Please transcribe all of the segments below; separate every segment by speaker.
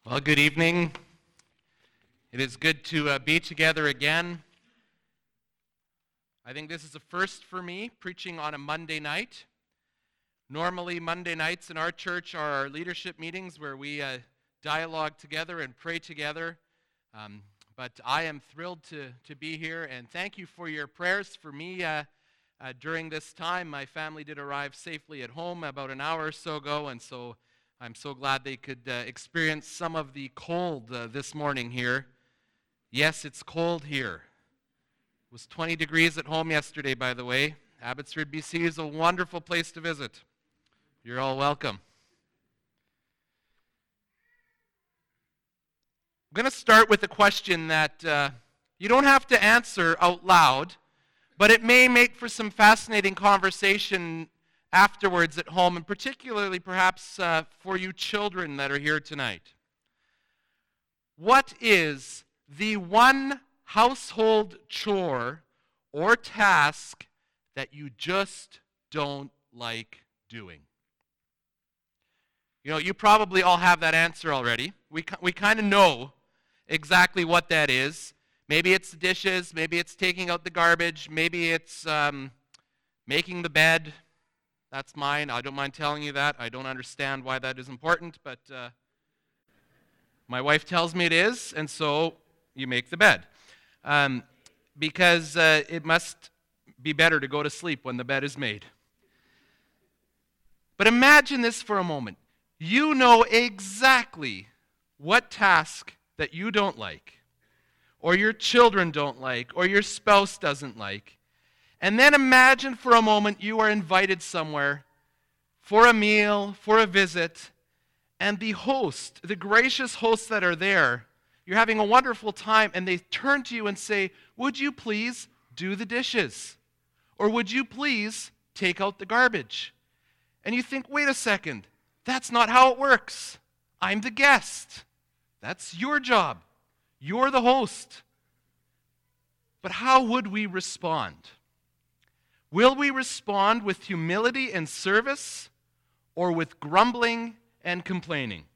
Speaker 1: Well, good evening. It is good to be together again. I think this is a first for me, preaching on a Monday night. Normally, Monday nights in our church are our leadership meetings where we dialogue together and pray together. But I am thrilled to be here, and thank you for your prayers for me during this time. My family did arrive safely at home about an hour or so ago, and so I'm so glad they could experience some of the cold this morning here. Yes, it's cold here. It was 20 degrees at home yesterday, by the way. Abbotsford, BC is a wonderful place to visit. You're all welcome. I'm going to start with a question that you don't have to answer out loud, but it may make for some fascinating conversation afterwards at home, and particularly perhaps for you children that are here tonight. What is the one household chore or task that you just don't like doing? You know, you probably all have that answer already. We kind of know exactly what that is. Maybe it's the dishes, maybe it's taking out the garbage, maybe it's making the bed. That's mine. I don't mind telling you that. I don't understand why that is important, but my wife tells me it is, and so you make the bed. Because it must be better to go to sleep when the bed is made. But imagine this for a moment. You know exactly what task that you don't like, or your children don't like, or your spouse doesn't like. And then imagine for a moment you are invited somewhere for a meal, for a visit, and the host, the gracious hosts that are there, you're having a wonderful time, and they turn to you and say, "Would you please do the dishes? Or would you please take out the garbage?" And you think, wait a second, that's not how it works. I'm the guest. That's your job. You're the host. But how would we respond? Will we respond with humility and service, or with grumbling and complaining?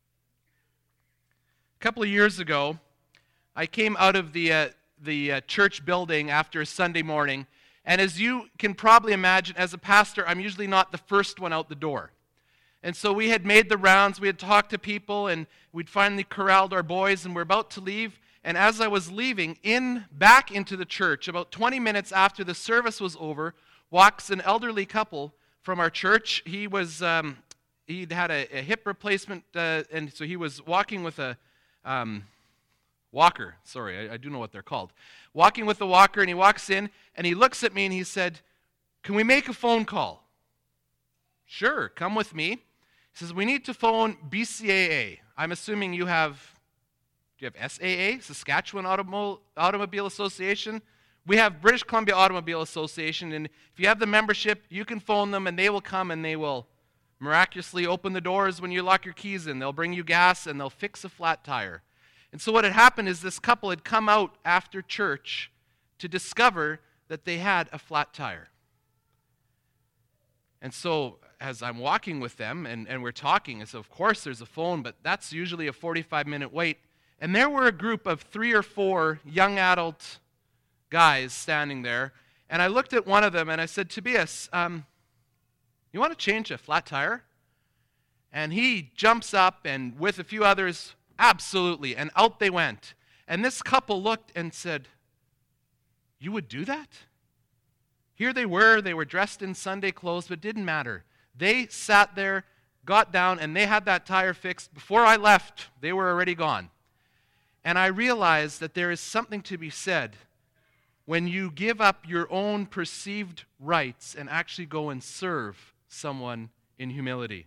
Speaker 1: A couple of years ago, I came out of the church building after a Sunday morning, and as you can probably imagine, as a pastor, I'm usually not the first one out the door. And so we had made the rounds, we had talked to people, and we'd finally corralled our boys, and we're about to leave. And as I was leaving back into the church, about 20 minutes after the service was over, walks an elderly couple from our church. He'd had a hip replacement, and so he was walking with a walker. Sorry, I do know what they're called. Walking with a walker, and he walks in, and he looks at me, and he said, "Can we make a phone call?" "Sure, come with me." He says, "We need to phone BCAA. I'm assuming you have SAA, Saskatchewan Automobile Association? We have British Columbia Automobile Association, and if you have the membership, you can phone them, and they will come, and they will miraculously open the doors when you lock your keys in. They'll bring you gas, and they'll fix a flat tire." And so what had happened is this couple had come out after church to discover that they had a flat tire. And so as I'm walking with them, and we're talking, and so of course there's a phone, but that's usually a 45-minute wait. And there were a group of 3 or 4 young adult guys standing there. And I looked at one of them and I said, "Tobias, you want to change a flat tire?" And he jumps up, and with a few others, absolutely. And out they went. And this couple looked and said, "You would do that?" Here they were dressed in Sunday clothes, but it didn't matter. They sat there, got down, and they had that tire fixed. Before I left, they were already gone. And I realized that there is something to be said when you give up your own perceived rights and actually go and serve someone in humility.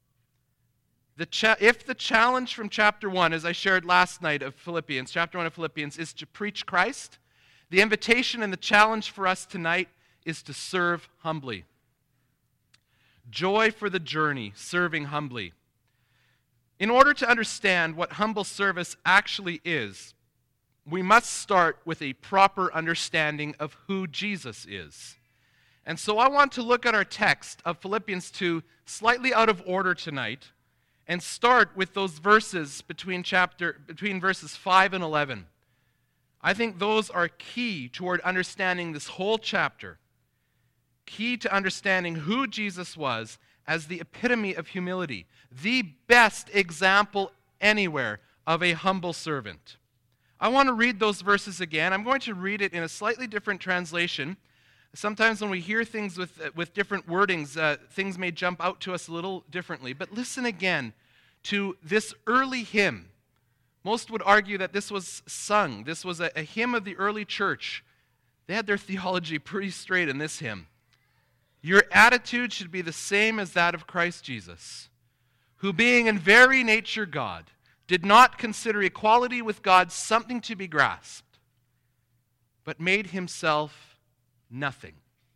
Speaker 1: If the challenge from chapter 1, as I shared last night of Philippians, chapter 1 of Philippians, is to preach Christ, the invitation and the challenge for us tonight is to serve humbly. Joy for the journey, serving humbly. In order to understand what humble service actually is, we must start with a proper understanding of who Jesus is. And so I want to look at our text of Philippians 2 slightly out of order tonight and start with those verses between verses 5 and 11. I think those are key toward understanding this whole chapter. Key to understanding who Jesus was as the epitome of humility, the best example anywhere of a humble servant. I want to read those verses again. I'm going to read it in a slightly different translation. Sometimes when we hear things with different wordings, things may jump out to us a little differently. But listen again to this early hymn. Most would argue that this was sung. This was a hymn of the early church. They had their theology pretty straight in this hymn. Your attitude should be the same as that of Christ Jesus, who being in very nature God, did not consider equality with God something to be grasped, but made himself nothing.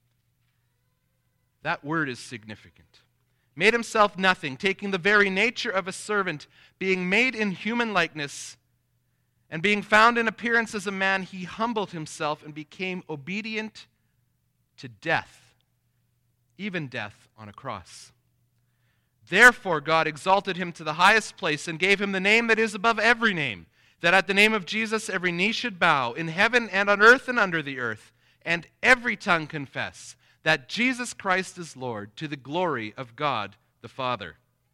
Speaker 1: That word is significant. Made himself nothing, taking the very nature of a servant, being made in human likeness, and being found in appearance as a man, he humbled himself and became obedient to death, even death on a cross. Therefore God exalted him to the highest place and gave him the name that is above every name, that at the name of Jesus every knee should bow, in heaven and on earth and under the earth, and every tongue confess that Jesus Christ is Lord, to the glory of God the Father.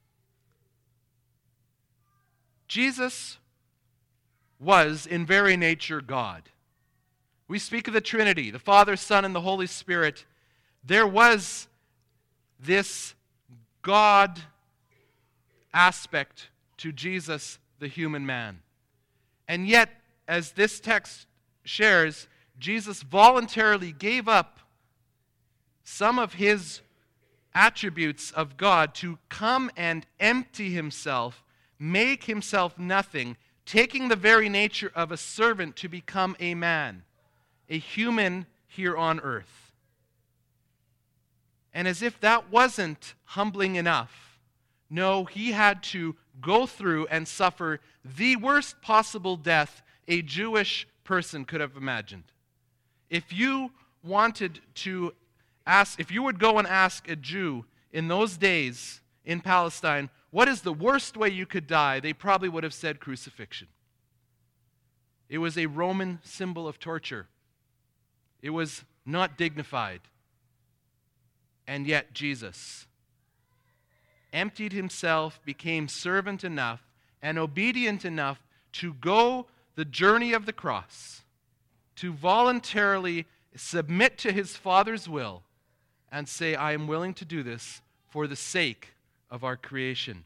Speaker 1: Jesus was in very nature God. We speak of the Trinity, the Father, Son, and the Holy Spirit. There was this God aspect to Jesus, the human man. And yet, as this text shares, Jesus voluntarily gave up some of his attributes of God to come and empty himself, make himself nothing, taking the very nature of a servant to become a man, a human here on earth. And as if that wasn't humbling enough, no, he had to go through and suffer the worst possible death a Jewish person could have imagined. If you would go and ask a Jew in those days in Palestine, what is the worst way you could die? They probably would have said crucifixion. It was a Roman symbol of torture. It was not dignified. And yet Jesus emptied himself, became servant enough and obedient enough to go the journey of the cross, to voluntarily submit to his Father's will and say, I am willing to do this for the sake of our creation.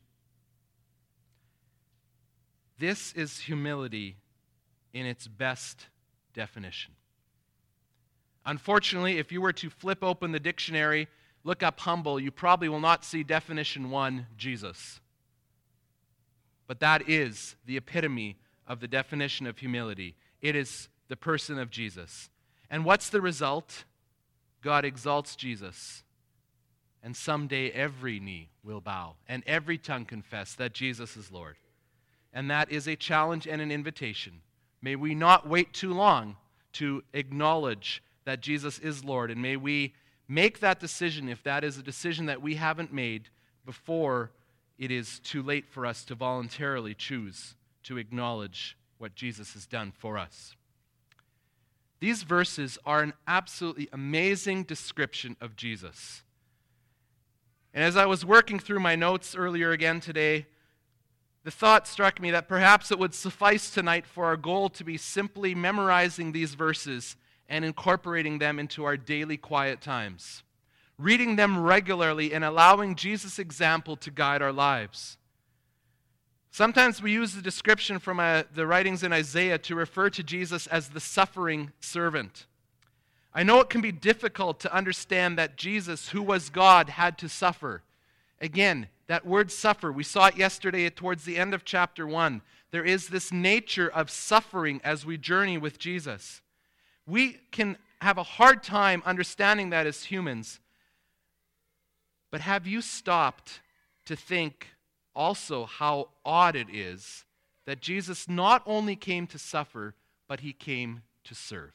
Speaker 1: This is humility in its best definition. Unfortunately, if you were to flip open the dictionary, look up humble, you probably will not see definition 1, Jesus. But that is the epitome of the definition of humility. It is the person of Jesus. And what's the result? God exalts Jesus. And someday every knee will bow and every tongue confess that Jesus is Lord. And that is a challenge and an invitation. May we not wait too long to acknowledge that Jesus is Lord, and may we make that decision, if that is a decision that we haven't made, before it is too late for us to voluntarily choose to acknowledge what Jesus has done for us. These verses are an absolutely amazing description of Jesus. And as I was working through my notes earlier again today, the thought struck me that perhaps it would suffice tonight for our goal to be simply memorizing these verses and incorporating them into our daily quiet times, reading them regularly and allowing Jesus' example to guide our lives. Sometimes we use the description from the writings in Isaiah to refer to Jesus as the suffering servant. I know it can be difficult to understand that Jesus, who was God, had to suffer. Again, that word suffer, we saw it yesterday towards the end of chapter 1. There is this nature of suffering as we journey with Jesus. We can have a hard time understanding that as humans. But have you stopped to think also how odd it is that Jesus not only came to suffer, but he came to serve?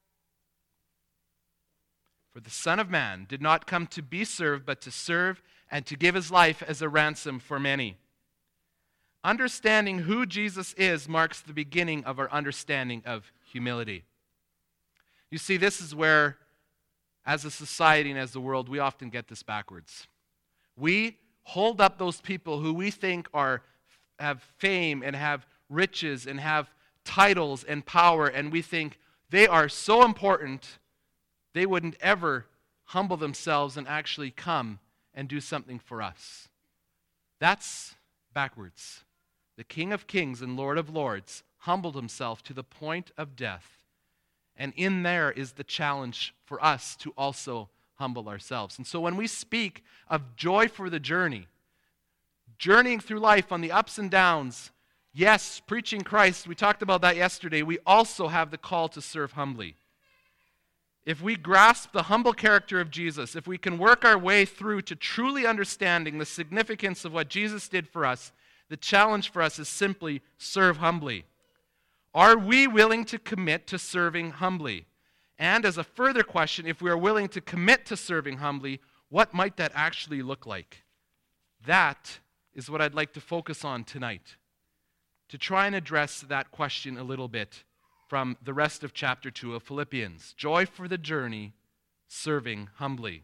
Speaker 1: For the Son of Man did not come to be served, but to serve and to give his life as a ransom for many. Understanding who Jesus is marks the beginning of our understanding of humility. You see, this is where, as a society and as a world, we often get this backwards. We hold up those people who we think have fame and have riches and have titles and power, and we think they are so important, they wouldn't ever humble themselves and actually come and do something for us. That's backwards. The King of Kings and Lord of Lords humbled himself to the point of death. And in there is the challenge for us to also humble ourselves. And so when we speak of joy for the journey, journeying through life on the ups and downs, yes, preaching Christ, we talked about that yesterday, we also have the call to serve humbly. If we grasp the humble character of Jesus, if we can work our way through to truly understanding the significance of what Jesus did for us, the challenge for us is simply serve humbly. Are we willing to commit to serving humbly? And as a further question, if we are willing to commit to serving humbly, what might that actually look like? That is what I'd like to focus on tonight, to try and address that question a little bit from the rest of chapter 2 of Philippians. Joy for the journey, serving humbly.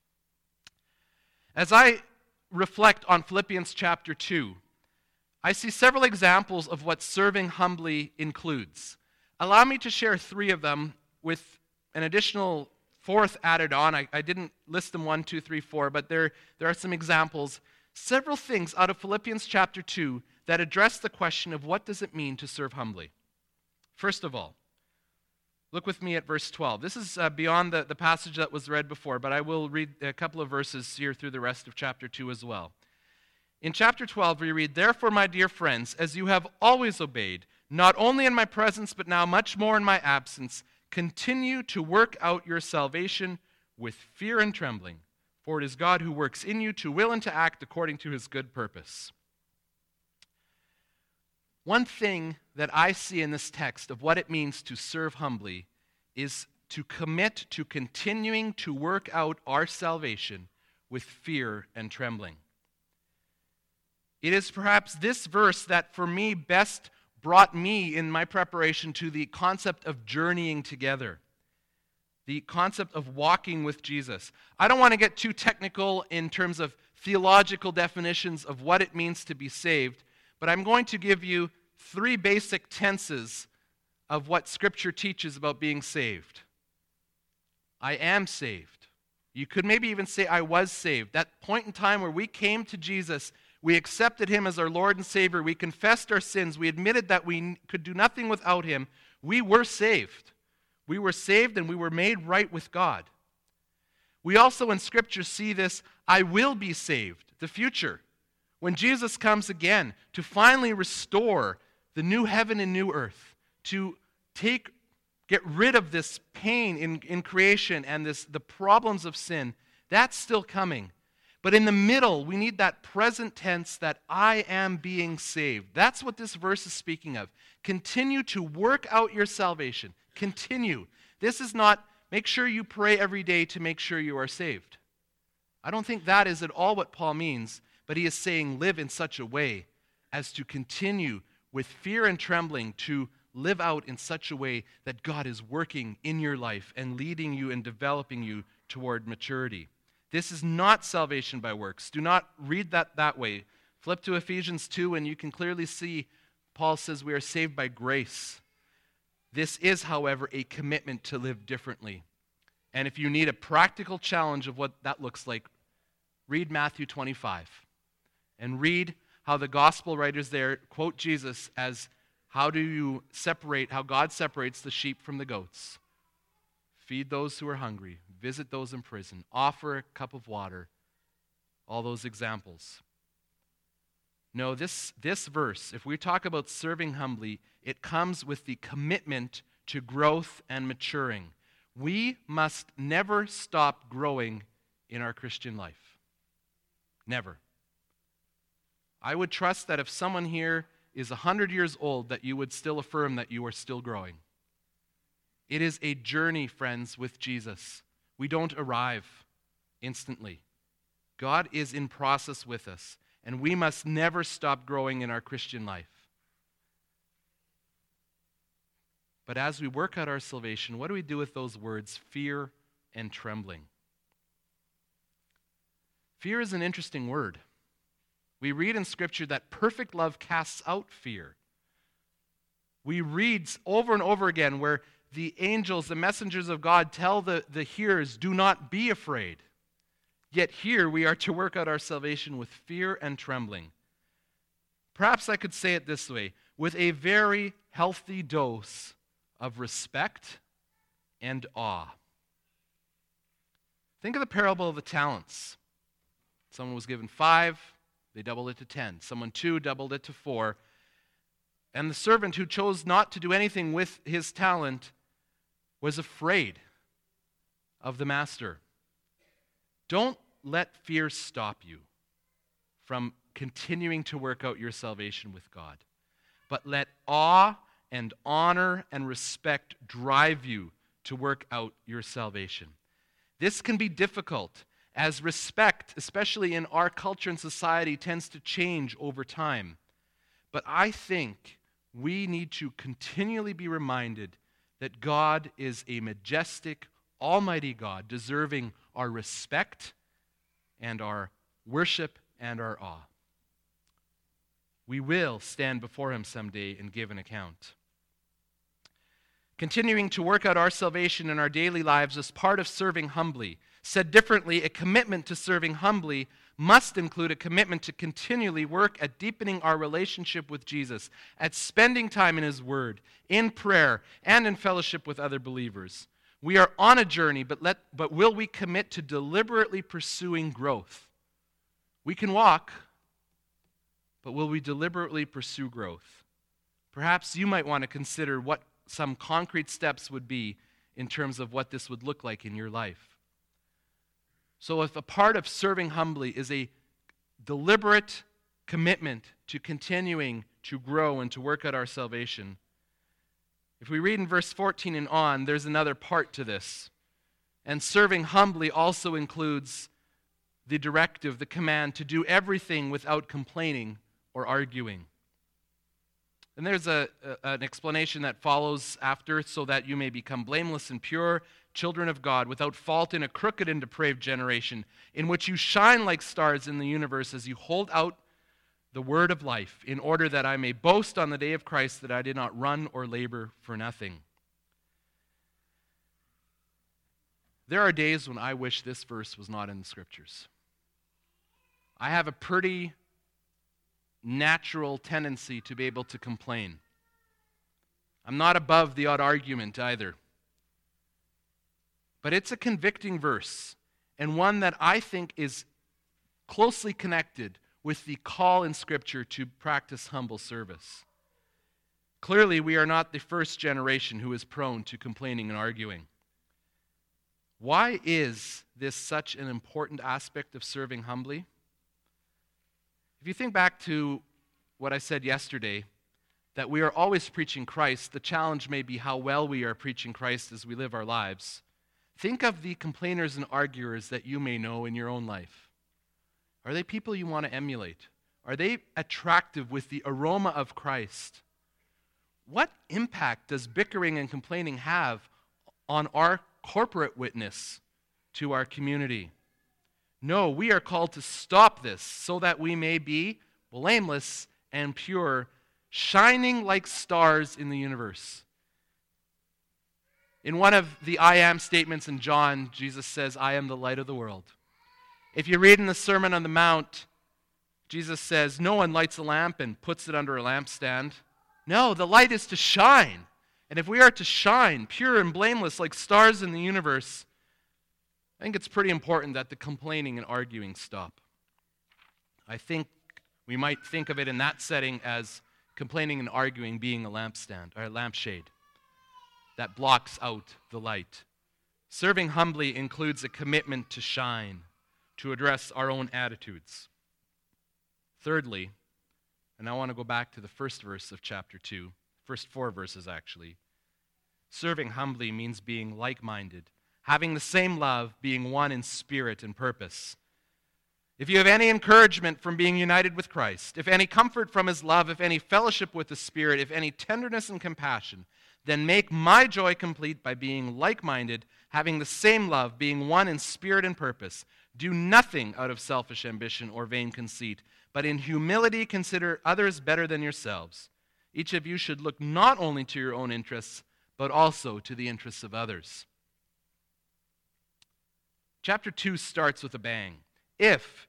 Speaker 1: As I reflect on Philippians chapter 2, I see several examples of what serving humbly includes. Allow me to share 3 of them with an additional 4th added on. I didn't list them 1, 2, 3, 4, but there are some examples. Several things out of Philippians chapter 2 that address the question of what does it mean to serve humbly. First of all, look with me at verse 12. This is beyond the passage that was read before, but I will read a couple of verses here through the rest of chapter 2 as well. In chapter 12, we read, "Therefore, my dear friends, as you have always obeyed, not only in my presence, but now much more in my absence, continue to work out your salvation with fear and trembling, for it is God who works in you to will and to act according to his good purpose." One thing that I see in this text of what it means to serve humbly is to commit to continuing to work out our salvation with fear and trembling. It is perhaps this verse that for me best brought me in my preparation to the concept of journeying together, the concept of walking with Jesus. I don't want to get too technical in terms of theological definitions of what it means to be saved, but I'm going to give you 3 basic tenses of what Scripture teaches about being saved. I am saved. You could maybe even say I was saved. That point in time where we came to Jesus, we accepted him as our Lord and Savior, we confessed our sins, we admitted that we could do nothing without him, we were saved. We were saved and we were made right with God. We also in Scripture see this, I will be saved, the future. When Jesus comes again to finally restore the new heaven and new earth, to get rid of this pain in creation and the problems of sin, that's still coming. But in the middle, we need that present tense that I am being saved. That's what this verse is speaking of. Continue to work out your salvation. Continue. This is not make sure you pray every day to make sure you are saved. I don't think that is at all what Paul means, but he is saying live in such a way as to continue with fear and trembling to live out in such a way that God is working in your life and leading you and developing you toward maturity. This is not salvation by works. Do not read that way. Flip to Ephesians 2 and you can clearly see Paul says we are saved by grace. This is, however, a commitment to live differently. And if you need a practical challenge of what that looks like, read Matthew 25 and read how the gospel writers there quote Jesus as how God separates the sheep from the goats. Feed those who are hungry, visit those in prison, offer a cup of water, all those examples. No, this verse, if we talk about serving humbly, it comes with the commitment to growth and maturing. We must never stop growing in our Christian life. Never. I would trust that if someone here is 100 years old, that you would still affirm that you are still growing. It is a journey, friends, with Jesus. We don't arrive instantly. God is in process with us, and we must never stop growing in our Christian life. But as we work out our salvation, what do we do with those words, fear and trembling? Fear is an interesting word. We read in Scripture that perfect love casts out fear. We read over and over again where the angels, the messengers of God, tell the hearers, do not be afraid. Yet here we are to work out our salvation with fear and trembling. Perhaps I could say it this way, with a very healthy dose of respect and awe. Think of the parable of the talents. Someone was given 5, they doubled it to 10. Someone 2 doubled it to 4. And the servant who chose not to do anything with his talent was afraid of the master. Don't let fear stop you from continuing to work out your salvation with God. But let awe and honor and respect drive you to work out your salvation. This can be difficult, as respect, especially in our culture and society, tends to change over time. But I think we need to continually be reminded that God is a majestic, almighty God, deserving our respect and our worship and our awe. We will stand before him someday and give an account. Continuing to work out our salvation in our daily lives is part of serving humbly. Said differently, a commitment to serving humbly must include a commitment to continually work at deepening our relationship with Jesus, at spending time in his word, in prayer, and in fellowship with other believers. We are on a journey, but will we commit to deliberately pursuing growth? We can walk, but will we deliberately pursue growth? Perhaps you might want to consider what some concrete steps would be in terms of what this would look like in your life. So if a part of serving humbly is a deliberate commitment to continuing to grow and to work out our salvation, if we read in verse 14 and on, there's another part to this. And serving humbly also includes the directive, the command to do everything without complaining or arguing. And there's an explanation that follows after, so that you may become blameless and pure, children of God, without fault in a crooked and depraved generation, in which you shine like stars in the universe as you hold out the word of life, in order that I may boast on the day of Christ that I did not run or labor for nothing. There are days when I wish this verse was not in the Scriptures. I have a pretty natural tendency to be able to complain. I'm not above the odd argument either. But it's a convicting verse, and one that I think is closely connected with the call in Scripture to practice humble service. Clearly, we are not the first generation who is prone to complaining and arguing. Why is this such an important aspect of serving humbly? If you think back to what I said yesterday, that we are always preaching Christ, the challenge may be how well we are preaching Christ as we live our lives. Think of the complainers and arguers that you may know in your own life. Are they people you want to emulate? Are they attractive with the aroma of Christ? What impact does bickering and complaining have on our corporate witness to our community? No, we are called to stop this so that we may be blameless and pure, shining like stars in the universe. In one of the I am statements in John, Jesus says, I am the light of the world. If you read in the Sermon on the Mount, Jesus says, no one lights a lamp and puts it under a lampstand. No, the light is to shine. And if we are to shine, pure and blameless like stars in the universe, I think it's pretty important that the complaining and arguing stop. I think we might think of it in that setting as complaining and arguing being a lampstand or a lampshade that blocks out the light. Serving humbly includes a commitment to shine, to address our own attitudes. Thirdly, and I want to go back to the first verse of chapter 2, first 4 verses actually. Serving humbly means being like-minded, having the same love, being one in spirit and purpose. if you have any encouragement from being united with Christ, if any comfort from his love, if any fellowship with the Spirit, if any tenderness and compassion, then make my joy complete by being like-minded, having the same love, being one in spirit and purpose. Do nothing out of selfish ambition or vain conceit, but in humility consider others better than yourselves. Each of you should look not only to your own interests, but also to the interests of others. Chapter 2 starts with a bang. If,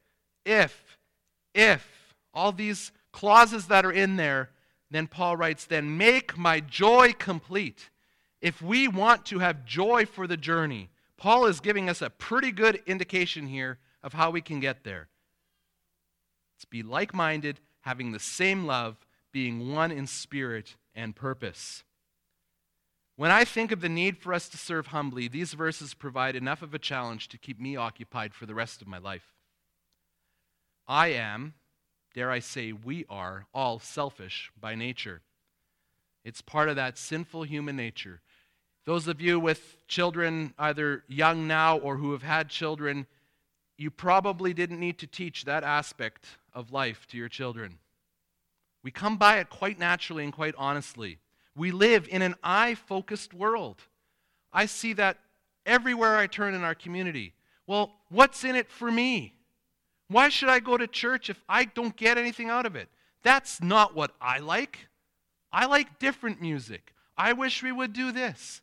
Speaker 1: all these clauses that are in there, then Paul writes, then make my joy complete. If we want to have joy for the journey, Paul is giving us a pretty good indication here of how we can get there. It's be like-minded, having the same love, being one in spirit and purpose. When I think of the need for us to serve humbly, these verses provide enough of a challenge to keep me occupied for the rest of my life. I am, dare I say, we are all selfish by nature. It's part of that sinful human nature. Those of you with children, either young now or who have had children, you probably didn't need to teach that aspect of life to your children. We come by it quite naturally and quite honestly. We live in an I-focused world. I see that everywhere I turn in our community. Well, what's in it for me? Why should I go to church if I don't get anything out of it? That's not what I like. I like different music. I wish we would do this.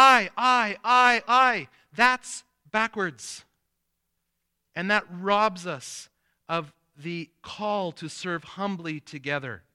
Speaker 1: I. That's backwards. And that robs us of the call to serve humbly together.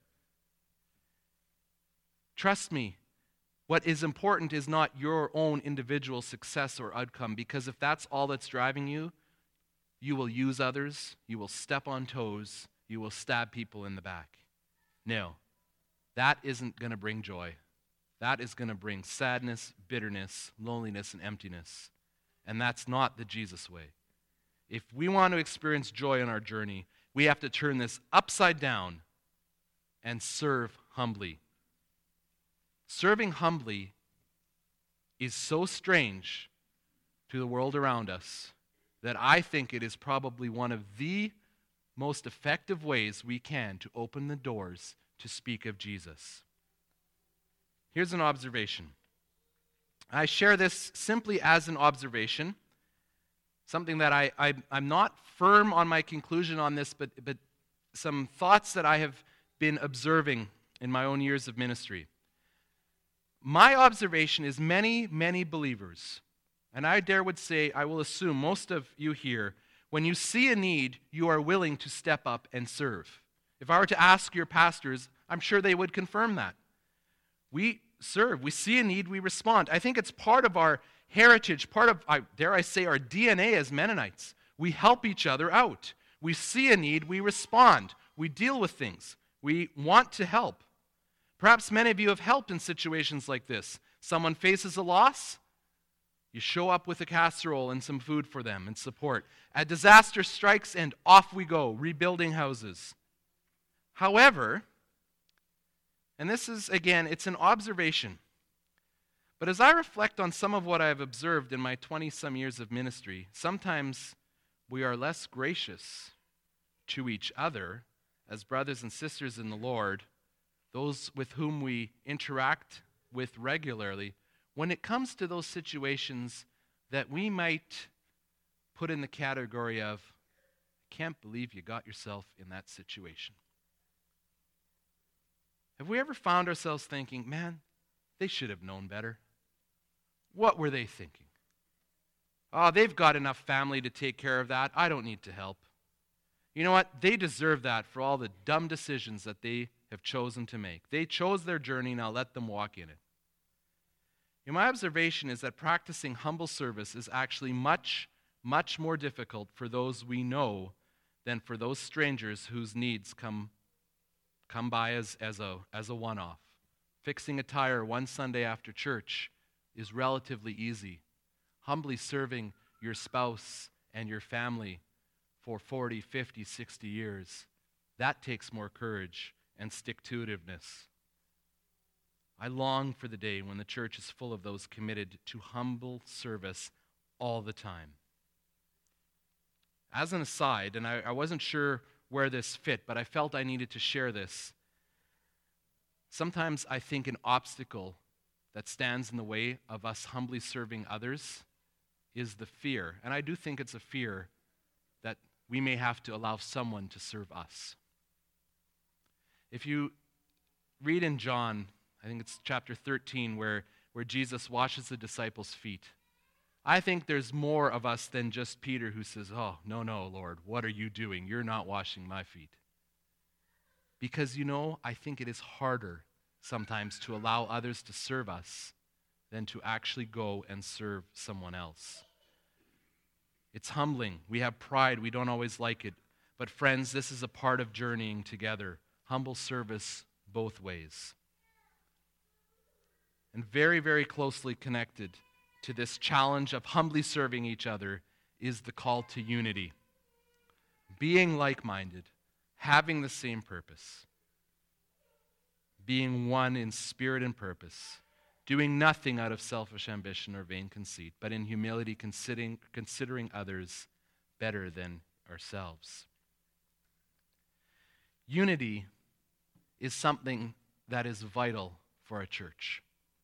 Speaker 1: Trust me, what is important is not your own individual success or outcome, because if that's all that's driving you, you will use others, you will step on toes, you will stab people in the back. No, that isn't going to bring joy. That is going to bring sadness, bitterness, loneliness, and emptiness. And that's not the Jesus way. If we want to experience joy in our journey, we have to turn this upside down and serve humbly. Serving humbly is so strange to the world around us that I think it is probably one of the most effective ways we can to open the doors to speak of Jesus. Here's an observation. I share this simply as an observation, something that I'm not firm on my conclusion on this, but some thoughts that I have been observing in my own years of ministry. My observation is many believers, and I would say, I will assume most of you here, when you see a need, you are willing to step up and serve. If I were to ask your pastors, I'm sure they would confirm that. We serve. We see a need, we respond. I think it's part of our heritage, part of, dare I say, our DNA as Mennonites. We help each other out. We see a need, we respond. We deal with things. We want to help. Perhaps many of you have helped in situations like this. Someone faces a loss, you show up with a casserole and some food for them and support. A disaster strikes and off we go, rebuilding houses. However, and this is, again, it's an observation, but as I reflect on some of what I've observed in my 20-some years of ministry, sometimes we are less gracious to each other as brothers and sisters in the Lord, those with whom we interact with regularly, when it comes to those situations that we might put in the category of, I can't believe you got yourself in that situation. Have we ever found ourselves thinking, man, they should have known better? What were they thinking? Oh, they've got enough family to take care of that. I don't need to help. You know what? They deserve that for all the dumb decisions that they have chosen to make. They chose their journey, now let them walk in it. And my observation is that practicing humble service is actually much more difficult for those we know than for those strangers whose needs come by as a one-off. Fixing a tire one Sunday after church is relatively easy. Humbly serving your spouse and your family for 40, 50, 60 years, that takes more courage and stick-to-itiveness. I long for the day when the church is full of those committed to humble service all the time. as an aside, and I wasn't sure where this fit, but I felt I needed to share this. Sometimes I think an obstacle that stands in the way of us humbly serving others is the fear. And I do think it's a fear that we may have to allow someone to serve us. If you read in John, I think it's chapter 13, where Jesus washes the disciples' feet, I think there's more of us than just Peter who says, "Oh, no, Lord, what are you doing? You're not washing my feet." Because, I think it is harder sometimes to allow others to serve us than to actually go and serve someone else. It's humbling. We have pride. We don't always like it. But friends, this is a part of journeying together. Humble service both ways. And very, very closely connected to this challenge of humbly serving each other is the call to unity. Being like-minded, having the same purpose, being one in spirit and purpose, doing nothing out of selfish ambition or vain conceit, but in humility considering others better than ourselves. Unity is something that is vital for a church.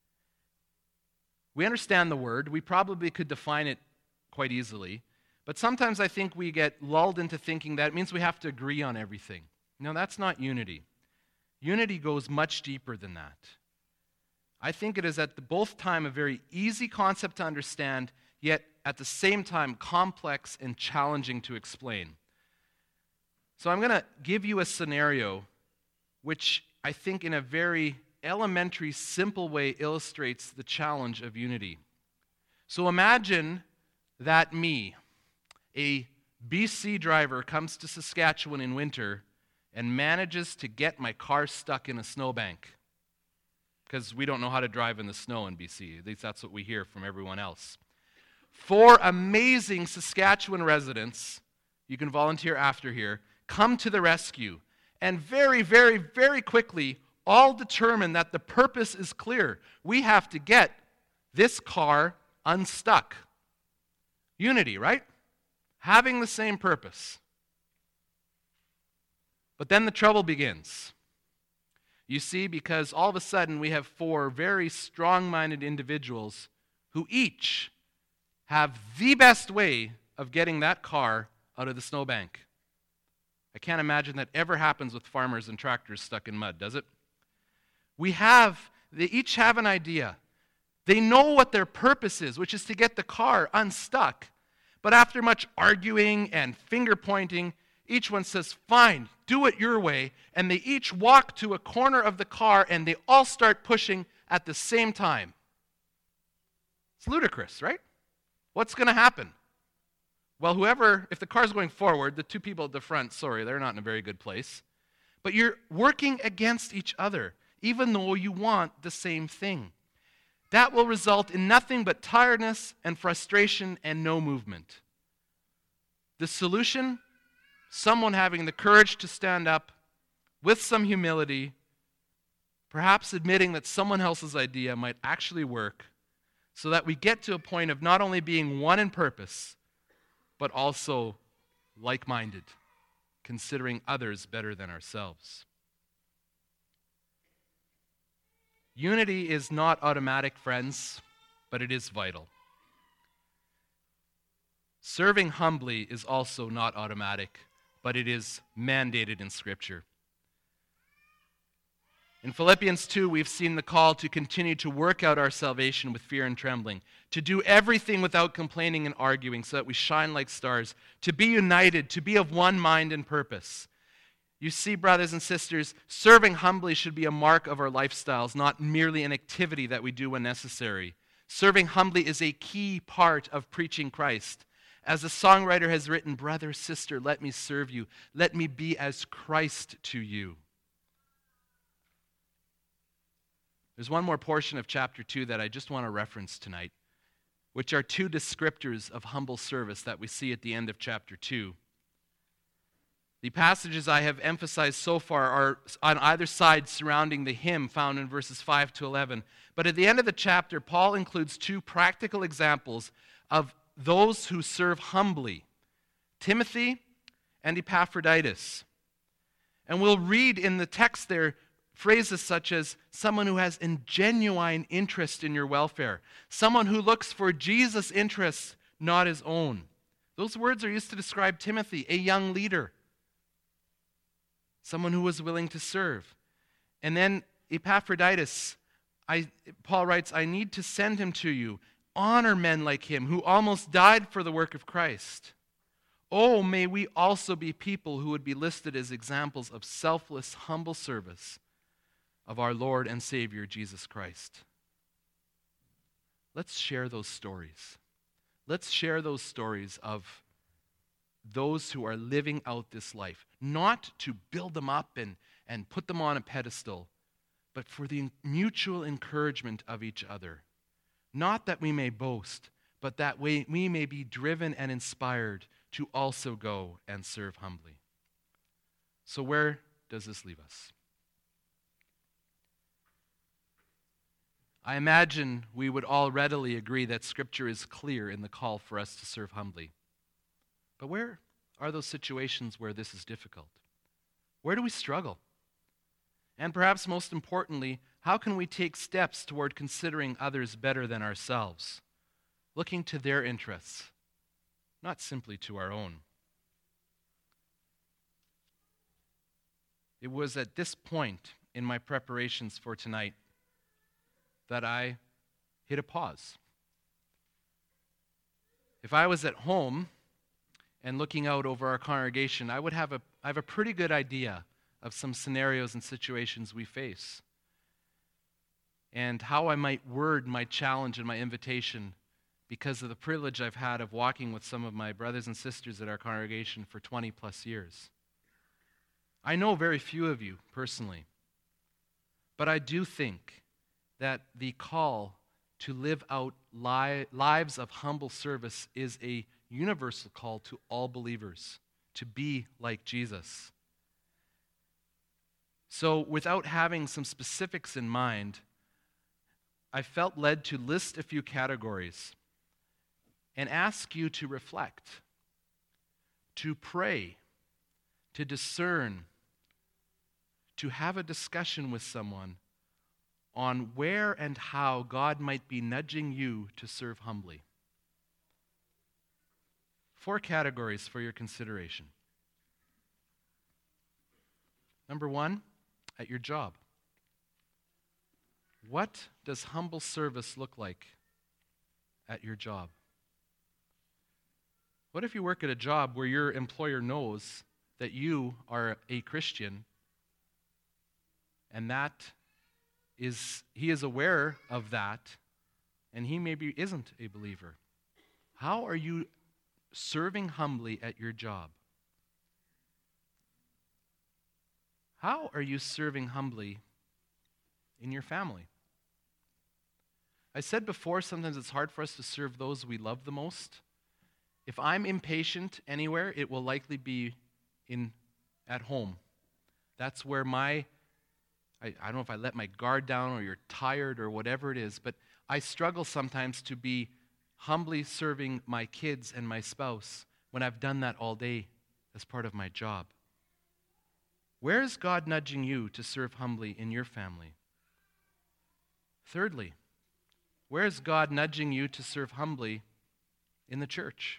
Speaker 1: We understand the word. We probably could define it quite easily. But sometimes I think we get lulled into thinking that it means we have to agree on everything. No, that's not unity. Unity goes much deeper than that. I think it is at both time a very easy concept to understand, yet at the same time complex and challenging to explain. So I'm going to give you a scenario which I think in a very elementary, simple way illustrates the challenge of unity. So imagine that me, a BC driver, comes to Saskatchewan in winter and manages to get my car stuck in a snowbank. Because we don't know how to drive in the snow in BC. At least that's what we hear from everyone else. 4 amazing Saskatchewan residents, you can volunteer after here, come to the rescue. And very, very, very quickly, all determine that the purpose is clear. We have to get this car unstuck. Unity, right? Having the same purpose. But then the trouble begins. You see, because all of a sudden we have 4 very strong-minded individuals who each have the best way of getting that car out of the snowbank. I can't imagine that ever happens with farmers and tractors stuck in mud, does it? They each have an idea. They know what their purpose is, which is to get the car unstuck. But after much arguing and finger pointing, each one says, "Fine, do it your way." And they each walk to a corner of the car and they all start pushing at the same time. It's ludicrous, right? What's going to happen? Well, if the car's going forward, the 2 people at the front, they're not in a very good place. But you're working against each other, even though you want the same thing. That will result in nothing but tiredness and frustration and no movement. The solution? Someone having the courage to stand up with some humility, perhaps admitting that someone else's idea might actually work, so that we get to a point of not only being one in purpose, but also like-minded, considering others better than ourselves. Unity is not automatic, friends, but it is vital. Serving humbly is also not automatic, but it is mandated in Scripture. In Philippians 2, we've seen the call to continue to work out our salvation with fear and trembling, to do everything without complaining and arguing so that we shine like stars, to be united, to be of one mind and purpose. You see, brothers and sisters, serving humbly should be a mark of our lifestyles, not merely an activity that we do when necessary. Serving humbly is a key part of preaching Christ. As the songwriter has written, "Brother, sister, let me serve you. Let me be as Christ to you." There's one more portion of chapter 2 that I just want to reference tonight, which are 2 descriptors of humble service that we see at the end of chapter 2. The passages I have emphasized so far are on either side surrounding the hymn found in verses 5 to 11. But at the end of the chapter, Paul includes 2 practical examples of those who serve humbly, Timothy and Epaphroditus. And we'll read in the text there phrases such as someone who has a genuine interest in your welfare, someone who looks for Jesus' interests, not his own. Those words are used to describe Timothy, a young leader, someone who was willing to serve. And then Epaphroditus, Paul writes, I need to send him to you. Honor men like him who almost died for the work of Christ. Oh, may we also be people who would be listed as examples of selfless, humble service of our Lord and Savior, Jesus Christ. Let's share those stories. Let's share those stories of those who are living out this life, not to build them up and put them on a pedestal, but for the mutual encouragement of each other. Not that we may boast, but that we may be driven and inspired to also go and serve humbly. So where does this leave us? I imagine we would all readily agree that Scripture is clear in the call for us to serve humbly. But where are those situations where this is difficult? Where do we struggle? And perhaps most importantly, how can we take steps toward considering others better than ourselves, looking to their interests, not simply to our own? It was at this point in my preparations for tonight that I hit a pause. If I was at home and looking out over our congregation, I have a pretty good idea of some scenarios and situations we face, and how I might word my challenge and my invitation because of the privilege I've had of walking with some of my brothers and sisters at our congregation for 20 plus years. I know very few of you personally, but I do think that the call to live out lives of humble service is a universal call to all believers to be like Jesus. So, without having some specifics in mind, I felt led to list a few categories and ask you to reflect, to pray, to discern, to have a discussion with someone on where and how God might be nudging you to serve humbly. 4 categories for your consideration. Number 1, at your job. What does humble service look like at your job? What if you work at a job where your employer knows that you are a Christian and he is aware of that, and he maybe isn't a believer? How are you serving humbly at your job? How are you serving humbly in your family? I said before, sometimes it's hard for us to serve those we love the most. If I'm impatient anywhere, it will likely be at home. That's where I don't know if I let my guard down or you're tired or whatever it is, but I struggle sometimes to be humbly serving my kids and my spouse when I've done that all day as part of my job. Where is God nudging you to serve humbly in your family? Thirdly, where is God nudging you to serve humbly in the church?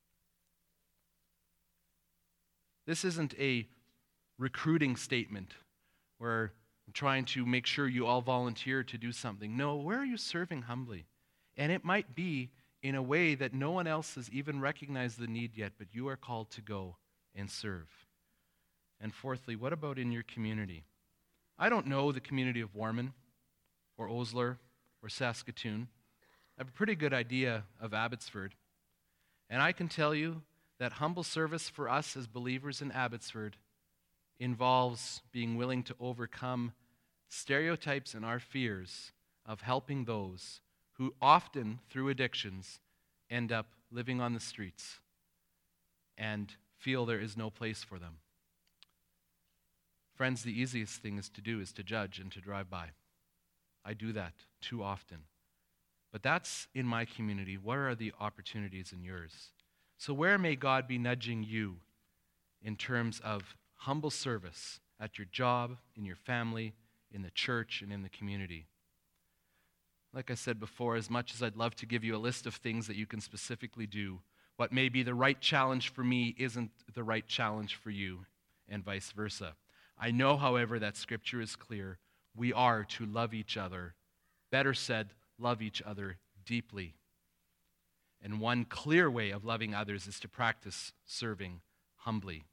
Speaker 1: This isn't a recruiting statement where I'm trying to make sure you all volunteer to do something. No, where are you serving humbly? And it might be in a way that no one else has even recognized the need yet, but you are called to go and serve. And fourthly, what about in your community? I don't know the community of Warman or Osler or Saskatoon. I have a pretty good idea of Abbotsford. And I can tell you that humble service for us as believers in Abbotsford involves being willing to overcome stereotypes and our fears of helping those who often, through addictions, end up living on the streets and feel there is no place for them. Friends, the easiest thing to do is to judge and to drive by. I do that too often. But that's in my community. What are the opportunities in yours? So where may God be nudging you in terms of humble service at your job, in your family, in the church, and in the community? Like I said before, as much as I'd love to give you a list of things that you can specifically do, what may be the right challenge for me isn't the right challenge for you, and vice versa. I know, however, that Scripture is clear. We are to love each other. Better said, love each other deeply. And one clear way of loving others is to practice serving humbly.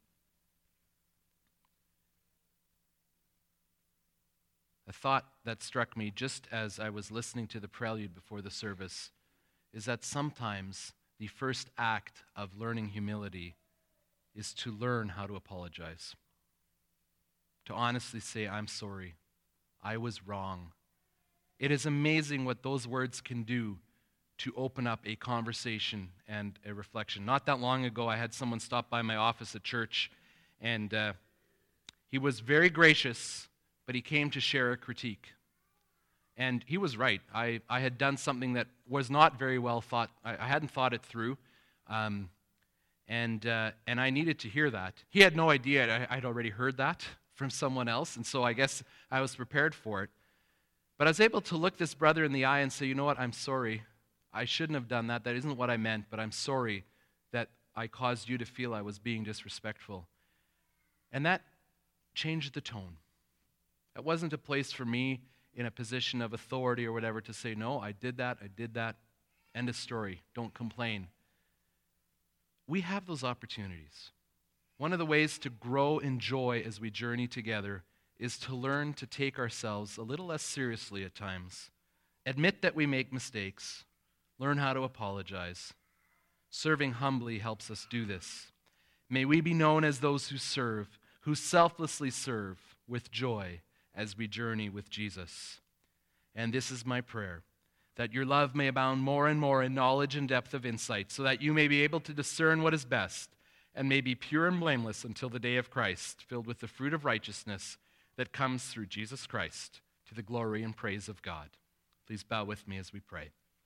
Speaker 1: A thought that struck me just as I was listening to the prelude before the service is that sometimes the first act of learning humility is to learn how to apologize. To honestly say, I'm sorry, I was wrong. It is amazing what those words can do to open up a conversation and a reflection. Not that long ago, I had someone stop by my office at church, and he was very gracious, but he came to share a critique. And he was right. I had done something that was not very well thought. I hadn't thought it through, and I needed to hear that. He had no idea I'd already heard that from someone else, and so I guess I was prepared for it. But I was able to look this brother in the eye and say, you know what, I'm sorry. I shouldn't have done that. That isn't what I meant, but I'm sorry that I caused you to feel I was being disrespectful. And that changed the tone. It wasn't a place for me in a position of authority or whatever to say, no, I did that, end of story, don't complain. We have those opportunities. One of the ways to grow in joy as we journey together is to learn to take ourselves a little less seriously at times, admit that we make mistakes, learn how to apologize. Serving humbly helps us do this. May we be known as those who serve, who selflessly serve with joy as we journey with Jesus. And this is my prayer, that your love may abound more and more in knowledge and depth of insight, so that you may be able to discern what is best, and may be pure and blameless until the day of Christ, filled with the fruit of righteousness that comes through Jesus Christ, to the glory and praise of God. Please bow with me as we pray.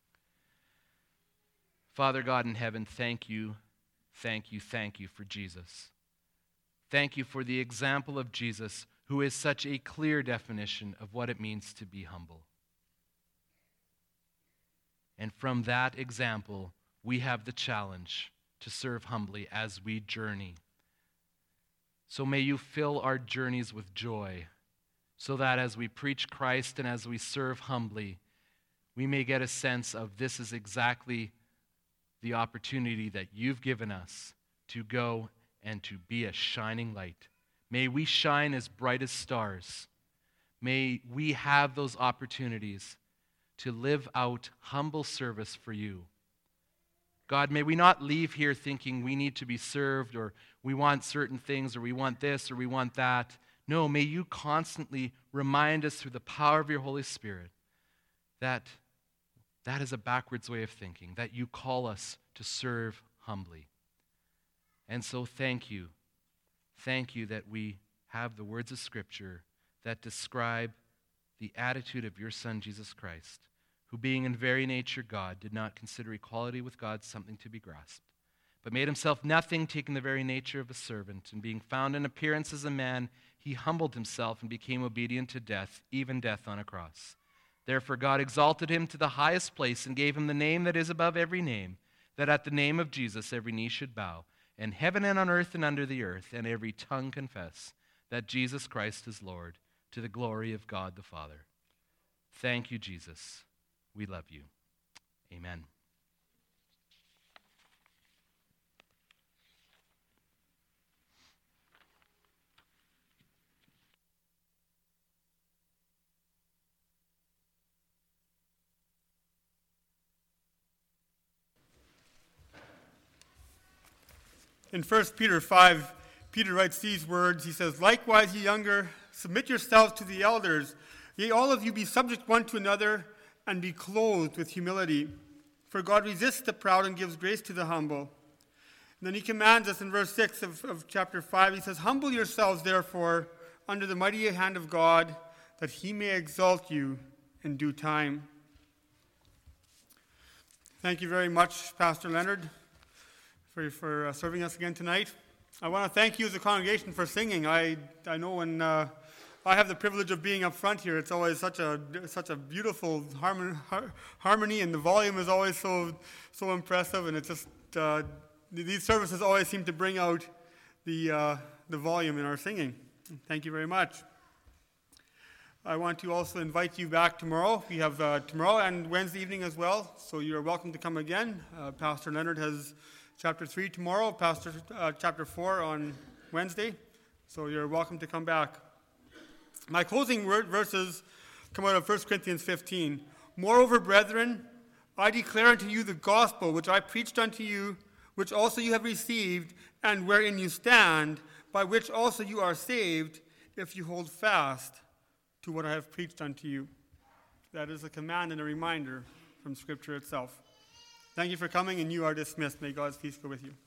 Speaker 1: Father God in heaven, thank you for Jesus. Thank you for the example of Jesus, who is such a clear definition of what it means to be humble. And from that example, we have the challenge to serve humbly as we journey. So may you fill our journeys with joy, so that as we preach Christ and as we serve humbly, we may get a sense of this is exactly the opportunity that you've given us to go and to be a shining light. May we shine as bright as stars. May we have those opportunities to live out humble service for you. God, may we not leave here thinking we need to be served, or we want certain things, or we want this, or we want that. No, may you constantly remind us through the power of your Holy Spirit that that is a backwards way of thinking, that you call us to serve humbly. And so thank you. Thank you that we have the words of Scripture that describe the attitude of your Son, Jesus Christ, who being in very nature God, did not consider equality with God something to be grasped, but made himself nothing, taking the very nature of a servant, and being found in appearance as a man, he humbled himself and became obedient to death, even death on a cross. Therefore God exalted him to the highest place and gave him the name that is above every name, that at the name of Jesus every knee should bow, and heaven and on earth and under the earth, and every tongue confess that Jesus Christ is Lord, to the glory of God the Father. Thank you, Jesus. We love you. Amen.
Speaker 2: In 1 Peter 5, Peter writes these words. He says, "Likewise, ye younger, submit yourselves to the elders. Yea, all of you be subject one to another, and be clothed with humility. For God resists the proud and gives grace to the humble." And then he commands us in verse 6 of chapter 5. He says, "Humble yourselves, therefore, under the mighty hand of God, that he may exalt you in due time." Thank you very much, Pastor Leonard, for serving us again tonight. I want to thank you as a congregation for singing. I know when I have the privilege of being up front here, it's always such a beautiful harmony, and the volume is always so impressive, and it's just these services always seem to bring out the volume in our singing. Thank you very much. I want to also invite you back tomorrow. We have tomorrow and Wednesday evening as well, so you're welcome to come again. Pastor Leonard has chapter 3 tomorrow, Pastor chapter 4 on Wednesday, so you're welcome to come back. My closing verses come out of 1 Corinthians 15. Moreover, brethren, I declare unto you the gospel which I preached unto you, which also you have received, and wherein you stand, by which also you are saved, if you hold fast to what I have preached unto you. That is a command and a reminder from Scripture itself. Thank you for coming, and you are dismissed. May God's peace go with you.